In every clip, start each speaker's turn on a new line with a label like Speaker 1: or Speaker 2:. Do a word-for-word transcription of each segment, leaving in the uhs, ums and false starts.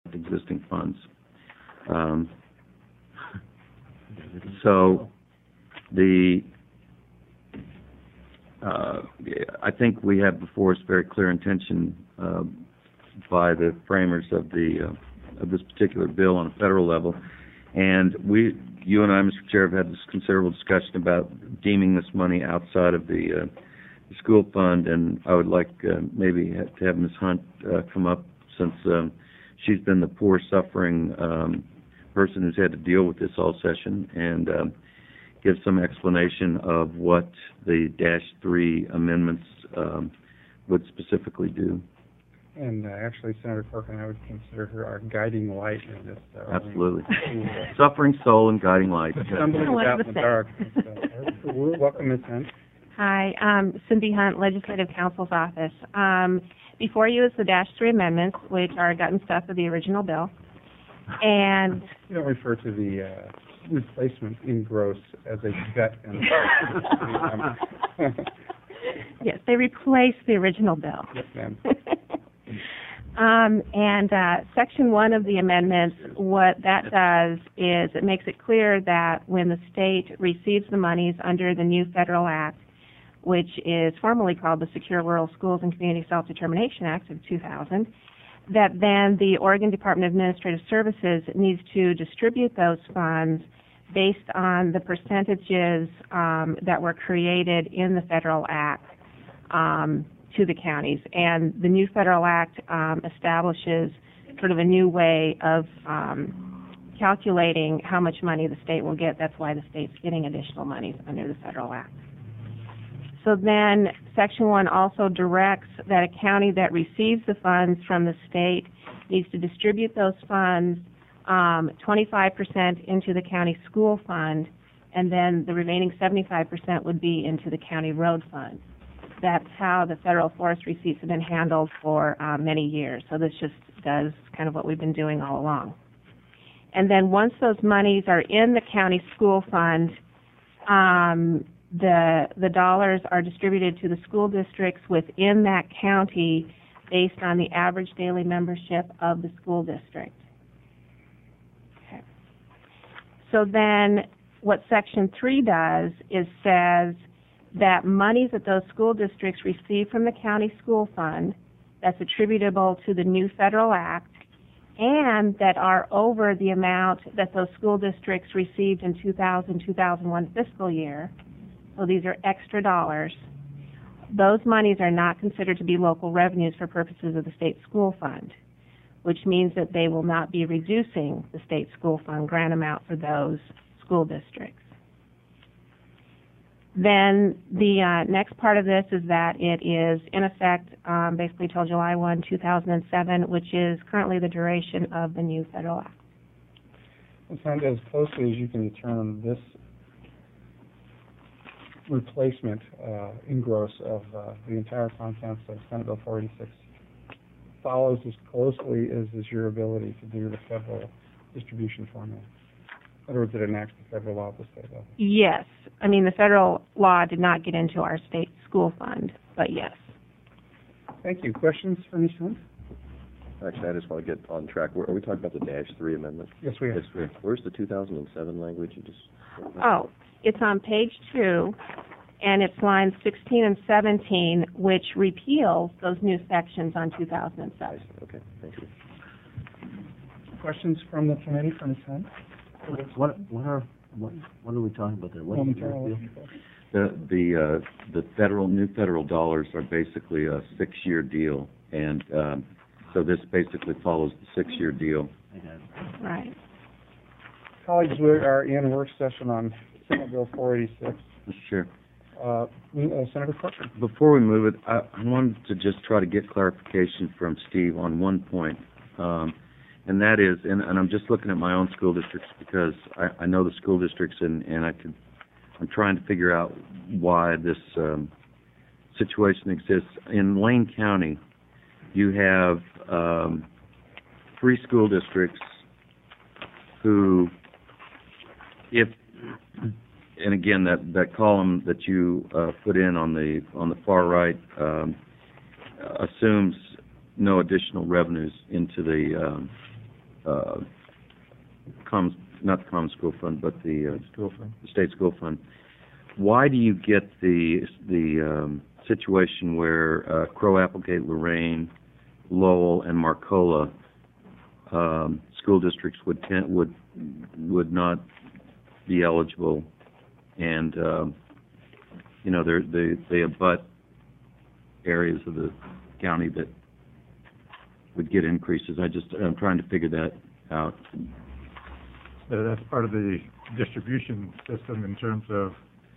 Speaker 1: existing funds. Um, so the uh, I think we have before us very clear intention uh, by the framers of the uh, of this particular bill on a federal level, and we, you and I, Mister Chair, have had this considerable discussion about deeming this money outside of the, uh, the school fund, and I would like uh, maybe have to have Miz Hunt uh, come up, since um, she's been the poor suffering um, person who's had to deal with this all session, and um, give some explanation of what the dash three amendments um, would specifically do.
Speaker 2: And uh, actually, Senator Corcoran, I would consider her our guiding light in this. Uh,
Speaker 1: Absolutely. Suffering soul and guiding light.
Speaker 2: Stumbling about in the dark. So, welcome, Miz Hunt.
Speaker 3: Hi, um, Cindy Hunt, Legislative Counsel's Office. Um, before you is the dash three amendments, which are gut and stuff of the original bill. And
Speaker 2: you don't refer to the uh, replacement in gross as a gut and
Speaker 3: yes, they replace the original bill.
Speaker 2: Yes, ma'am.
Speaker 3: Um, and uh, Section one of the amendments, what that does is it makes it clear that when the state receives the monies under the new federal act, which is formally called the Secure Rural Schools and Community Self-Determination Act of two thousand, that then the Oregon Department of Administrative Services needs to distribute those funds based on the percentages um, that were created in the federal act um, to the counties. And the new federal act um, establishes sort of a new way of um, calculating how much money the state will get. That's why the state's getting additional monies under the federal act. So then Section one also directs that a county that receives the funds from the state needs to distribute those funds um, twenty-five percent into the county school fund, and then the remaining seventy-five percent would be into the county road fund. That's how the federal forest receipts have been handled for uh, many years. So this just does kind of what we've been doing all along. And then once those monies are in the county school fund, um, the the dollars are distributed to the school districts within that county based on the average daily membership of the school district. Okay. So then what Section three does is says that monies that those school districts receive from the county school fund that's attributable to the new federal act and that are over the amount that those school districts received in two thousand, two thousand one fiscal year, so these are extra dollars, those monies are not considered to be local revenues for purposes of the state school fund, which means that they will not be reducing the state school fund grant amount for those school districts. Then the uh, next part of this is that it is in effect um, basically till July first, two thousand seven, which is currently the duration of the new federal act.
Speaker 2: And as closely as you can determine, this replacement uh, in gross of uh, the entire contents of Senate Bill four eighty-six follows as closely as is your ability to do the federal distribution formula. In other words, it enacts the federal law at the state level.
Speaker 3: Yes. I mean, the federal law did not get into our state school fund, but yes.
Speaker 2: Thank you. Questions for Miz Hunt?
Speaker 4: Actually, I just want to get on track. Are we talking about the dash three amendment?
Speaker 2: Yes, we are.
Speaker 4: Yes, we are. Where's the two thousand seven language? You just.
Speaker 3: Oh, it's on page two, and it's lines sixteen and seventeen, which repeals those new sections on two thousand seven.
Speaker 4: Okay, thank you.
Speaker 2: Questions from the committee for Miz Hunt?
Speaker 5: What what are what what are we talking about there? What is the
Speaker 1: The the uh, the federal new federal dollars are basically a six-year deal, and um, so this basically follows the six-year deal.
Speaker 3: Right.
Speaker 2: Colleagues, we are in work session on Senate Bill four eighty-six.
Speaker 1: Mister Chair.
Speaker 2: Uh, uh, Senator Corcoran.
Speaker 1: Before we move it, I, I wanted to just try to get clarification from Steve on one point. Um, And that is, and, and I'm just looking at my own school districts because I, I know the school districts, and, and I could, I'm trying to figure out why this um, situation exists. In Lane County, you have um, three school districts who, if, and again, that, that column that you uh, put in on the on the far right um, assumes no additional revenues into the um, uh, common, not the common school fund, but the, uh,
Speaker 2: School fund.
Speaker 1: the state school fund, why do you get the, the, um, situation where, uh, Crow Applegate, Lorraine, Lowell, and Marcola, um, school districts would ten, would, would not be eligible, and, um, you know, they're, they, they abut areas of the county that would get increases? I just, I'm trying to figure that out.
Speaker 6: Uh, That's part of the distribution system in terms of,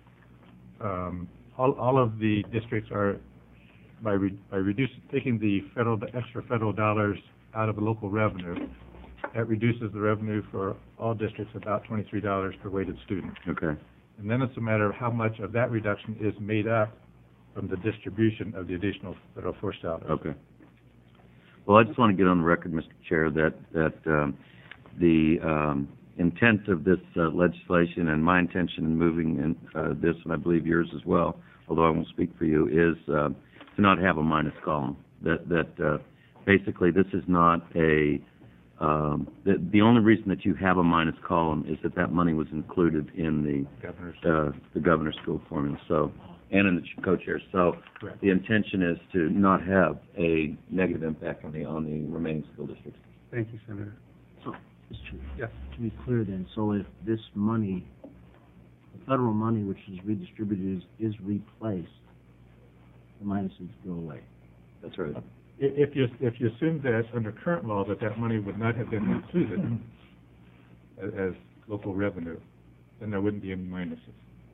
Speaker 6: um, all, all of the districts are, by re, by reducing, taking the federal, the extra federal dollars out of the local revenue, that reduces the revenue for all districts about twenty-three dollars per weighted student.
Speaker 1: Okay.
Speaker 6: And then it's a matter of how much of that reduction is made up from the distribution of the additional federal force dollars.
Speaker 1: Okay. Well, I just want to get on the record, Mister Chair, that, that um, the um, intent of this uh, legislation and my intention in moving in, uh, this, and I believe yours as well, although I won't speak for you, is uh, to not have a minus column. That, that uh, basically this is not a, um, the, the only reason that you have a minus column is that that money was included in the
Speaker 6: Governor's.
Speaker 1: uh, the governor's school formula, so, and in the co-chairs. So
Speaker 6: Correct.
Speaker 1: the intention is to not have a negative impact on the, on the remaining school districts.
Speaker 2: Thank you, Senator.
Speaker 5: So, Mister Chair,
Speaker 2: Yes.
Speaker 5: to be clear then, so if this money, the federal money which is redistributed is, is replaced, the minuses go away.
Speaker 1: That's right.
Speaker 6: I- If you, if you assume that under current law that that money would not have been included as, as local revenue, then there wouldn't be any minuses.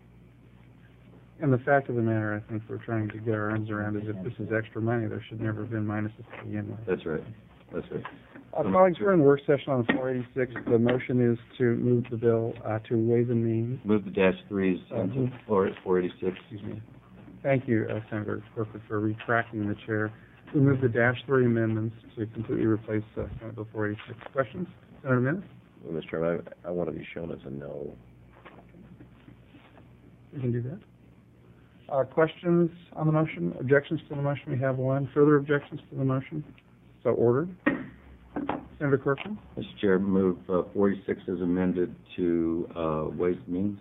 Speaker 2: And the fact of the matter, I think we're trying to get our arms around is if this is extra money, there should never have been minuses to begin with.
Speaker 1: That's right. That's right.
Speaker 2: Uh, colleagues, we're in work session on four eighty-six. The motion is to move the bill uh, to Ways and Means.
Speaker 1: Move the dash threes into floor four eighty-six.
Speaker 2: Excuse me. Thank you, uh, Senator Corcoran, for retracting the chair. We move the dash three amendments to completely replace uh, Senate Bill four eighty-six. Questions? Senator Minnis?
Speaker 4: Well, Mister Chairman, I, I want to be shown as a no.
Speaker 2: You can do that. Uh, questions on the motion? Objections to the motion? We have one. Further objections to the motion? So ordered. Senator Corcoran?
Speaker 1: Mister Chair, move uh, forty-six as amended to uh, Ways and Means.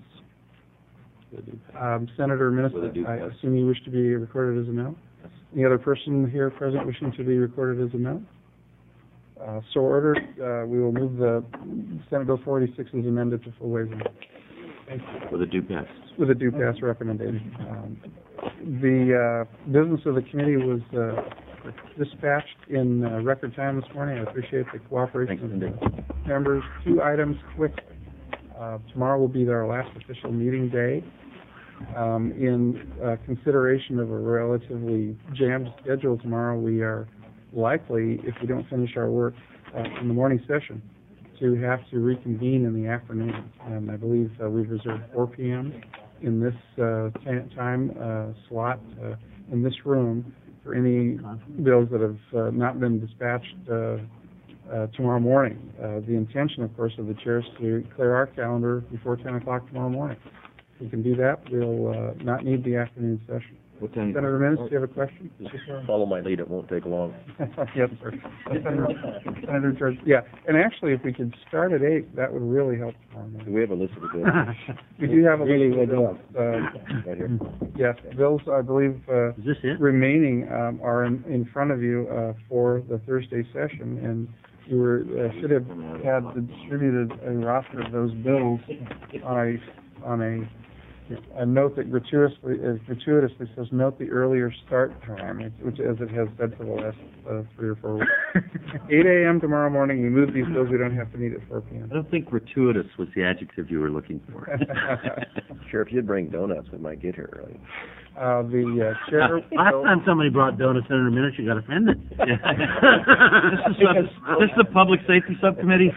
Speaker 2: Um, Senator Minnis,
Speaker 1: With a due
Speaker 2: I
Speaker 1: pass.
Speaker 2: assume you wish to be recorded as a no?
Speaker 1: Yes.
Speaker 2: Any other person here present wishing to be recorded as a no? Uh, so ordered. Uh, we will move the Senate Bill four eighty-six as amended to full Ways and Means. Thank you.
Speaker 1: With a due pass.
Speaker 2: With a due pass recommendation. Um, the uh, business of the committee was uh, dispatched in uh, record time this morning. I appreciate the cooperation
Speaker 1: Thanks,
Speaker 2: of
Speaker 1: Cindy.
Speaker 2: the members. Two items quickly. Uh, tomorrow will be our last official meeting day. Um, in uh, consideration of a relatively jammed schedule tomorrow, we are likely, if we don't finish our work uh, in the morning session, to have to reconvene in the afternoon. And I believe uh, we've reserved four P M in this uh, ta- time uh, slot uh, in this room for any bills that have uh, not been dispatched uh, uh, tomorrow morning. Uh, the intention, of course, of the chair is to clear our calendar before ten o'clock tomorrow morning. If we can do that, we'll uh, not need the afternoon session.
Speaker 1: What time?
Speaker 2: Senator Minnis, do you have a question?
Speaker 4: Follow my lead, it won't take long.
Speaker 2: Yes, sir. Senator, Senator George, yeah, and actually, if we could start at eight, that would really help tomorrow
Speaker 4: Do
Speaker 2: morning.
Speaker 4: we have a list of the bills?
Speaker 2: We do have a
Speaker 5: Really
Speaker 2: list of
Speaker 5: would
Speaker 2: bills. Uh,
Speaker 4: Right here.
Speaker 2: yes, bills, I believe, uh,
Speaker 5: Is this it?
Speaker 2: remaining um, are in, in front of you uh, for the Thursday session, and you were uh, should have had distributed a roster of those bills on a on a a note that gratuitously uh, gratuitously says note the earlier start time, which as it has said for the last uh, three or four weeks. eight A M tomorrow morning. We move these bills. We don't have to meet at four P M
Speaker 1: I don't think gratuitous was the adjective you were looking for.
Speaker 4: Sure, if you'd bring donuts, we might get here early.
Speaker 2: Uh, the uh, chair.
Speaker 5: Last
Speaker 2: will-
Speaker 5: time somebody brought donuts in a minute, you got offended.
Speaker 1: This is, uh, this is the Public Safety Subcommittee.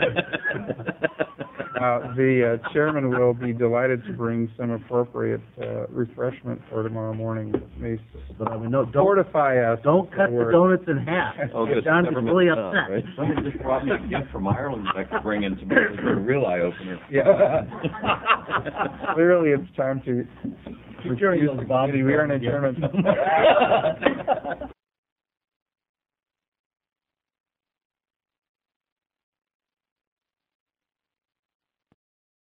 Speaker 2: Uh, the uh, chairman will be delighted to bring some appropriate uh, refreshment for tomorrow morning. That may
Speaker 5: But I mean, no, don't,
Speaker 2: fortify us.
Speaker 5: don't cut the
Speaker 2: Word.
Speaker 5: donuts in half.
Speaker 1: Oh, good.
Speaker 5: John gets
Speaker 1: Never
Speaker 5: really
Speaker 1: mind.
Speaker 5: upset.
Speaker 1: Uh, right. Somebody just brought me a gift from Ireland that I could bring in tomorrow. It's a real eye opener.
Speaker 2: Yeah. Clearly, it's time to. to use the committee. We are in adjournment.